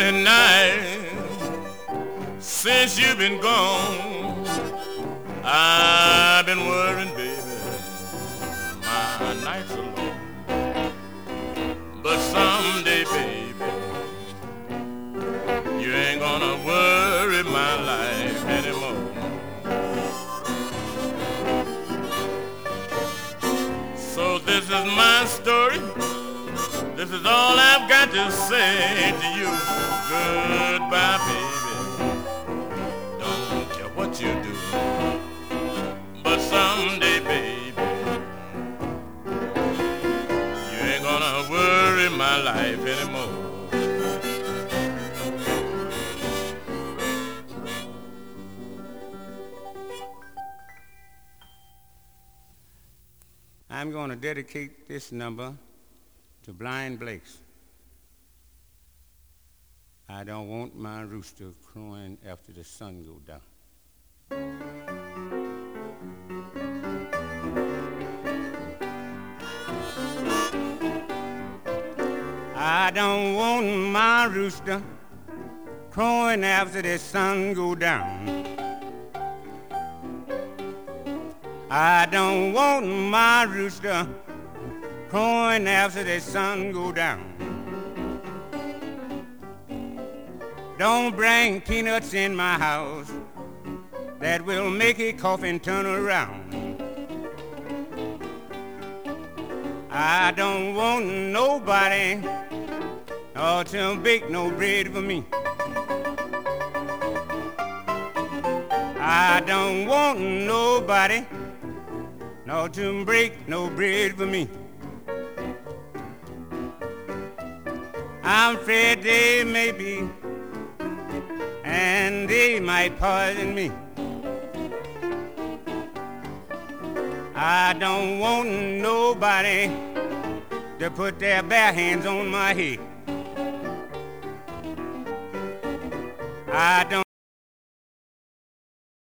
many nights since you've been gone. I've been worrying, baby, my nights alone. But someday, baby, you ain't gonna worry my life anymore. So this is my story. This is all I've got to say to you. Goodbye, baby. Don't care what you do. But someday, baby, you ain't gonna worry my life anymore. I'm going to dedicate this number to Blind Blakes. I don't want my rooster crowing after the sun go down. I don't want my rooster crowing after the sun go down. I don't want my rooster crowing after the sun go down. Don't bring peanuts in my house that will make a coffin turn around. I don't want nobody to bake no bread for me. I don't want nobody to break no bread for me. I'm afraid they may be, and they might poison me. I don't want nobody to put their bare hands on my head. I don't